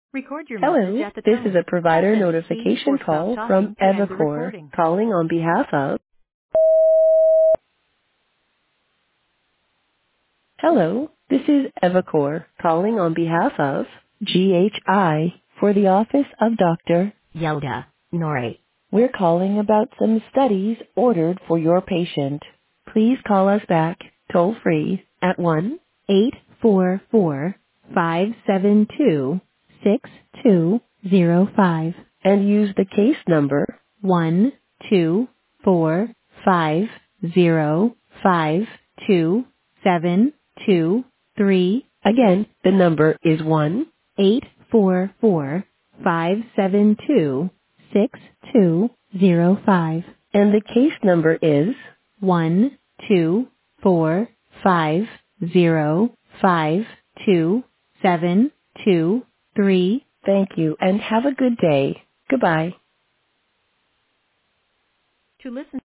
Record your message Hello, at the this is tone. a provider Press C notification or stop call from talking to end the Evacor, recording. calling on behalf of... Hello, this is Evacor, calling on behalf of GHI for the office of Dr. Yoda Nori. We're calling about some studies ordered for your patient. Please call us back toll free at 1-844-572-6205 and use the case number 12450527223. Again, the number is 1-844-572-6205 and the case number is 12450527223. Thank you and have a good day. Goodbye. To listen